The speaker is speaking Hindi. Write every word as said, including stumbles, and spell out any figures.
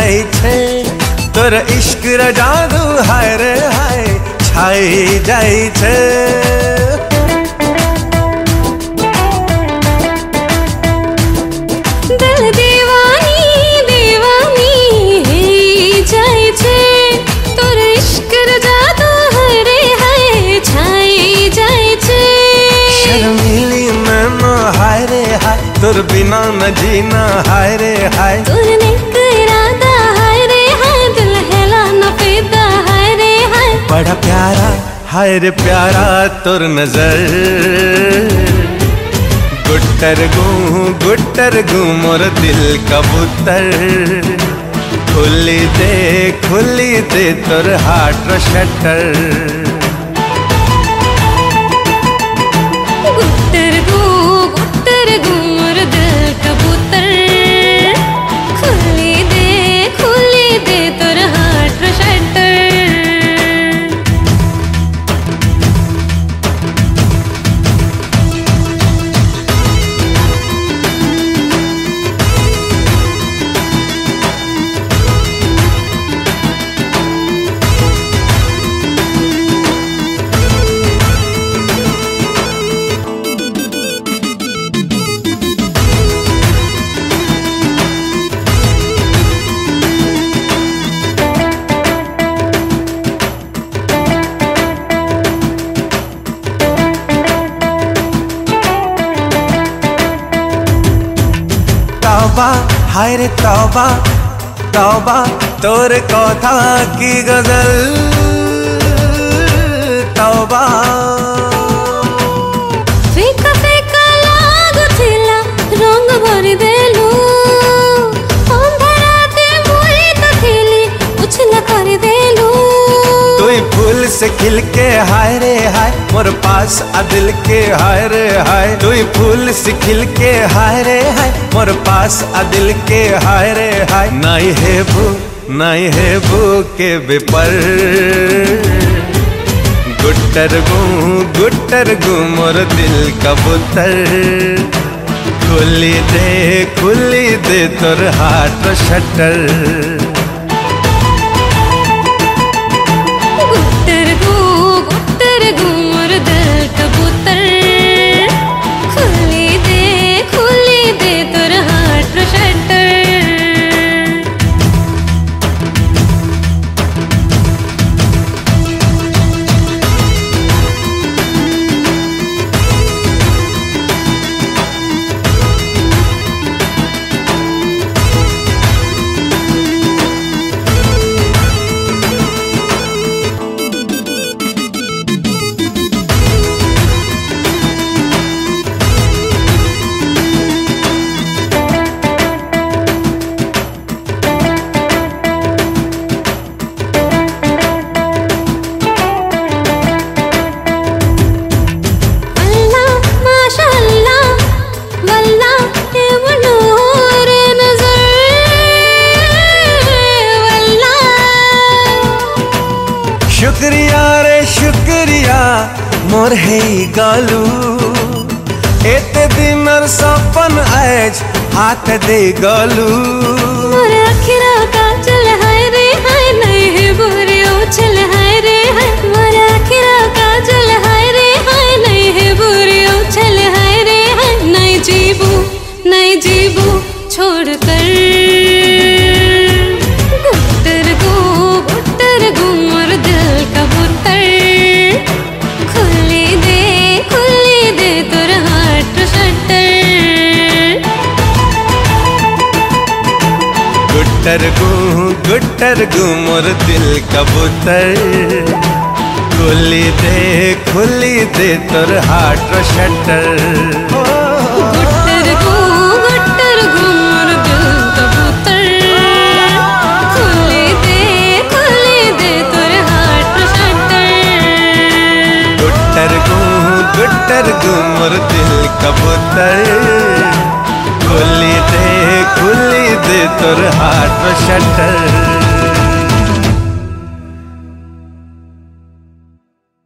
जाई छे तोर इश्क रा जादू हाय रे हाय छाई जाई छे। दिल दीवानी दीवानी हे जाई छे तोर इश्क रा जादू हाय रे हाय छाई जाई छे। शर्मीली नैना हाय रे हाय तोर बिना न जीना हाय रे हाय। तोर नेक इरादा हाय रे हाय दिल हेला न फिदा हाय रे हाय। बड़ा प्यारा हाय रे प्यारा तोर नजर गुट्टर गू गुट्टर गू मोर दिल कबूतर। खुली दे खुली दे तोर हार्ट रो शटर। गुट्टर गू गुट्टर गू मोर दिल कबूतर। खुली दे खुली दे तोर हार्ट रो शटर। तौबा हाय रे तौबा तौबा तोर कथा की गजल तौबा। फेका फेका लागुथिला रंग भरी देलु अंधराते मुई तो थिली उछला कर देलु। तुई फूल से खिल के हाय रे हाय मोर पास आ दिल के हाय रे हाय। तुई फूल से खिल के हाय रे हाय मोर पास आ दिल के हाय रे हाय। नाई है बू नाई है बू के बेपर गुट्टर गू गुट्टर गू मोर दिल कबूतर। खुली दे खुली दे तोर हार्ट रो शटर। गुट्टर गू गुट्टर गू मोर दिल कबूतर। खुली दे खुली दे तोर हार्ट रो शटर। शुक्रिया रे शुक्रिया मोर है गालू एते दिनर सपन आज हाथ दे गालू। मोर अखिरा काजल हाय रे हाय नहीं है बुरे उछल हाय रे हाय। मोर अखिरा काजल हाय रे हाय नहीं है बुरे उछल हाय रे हाय। नहीं जीबू नहीं जीबू छोड़ कर गुट्टर गू गुट्टर गू मोर दिल कबूतर। खुली दे खुली दे तोर हार्ट रो शटर। गुट्टर गू गुट्टर गू मोर दिल कबूतर। खुली दे खुली दे तोर हार्ट रो शटर। गुट्टर गू गुट्टर गू मोर दिल कबूतर। खुली दे खुली दे तोर हार्ट रो शटर। गुट्टर गू गुट्टर गू मोर दिल कबूतर। खुली दे खुली दे तोर हार्ट रो शटर।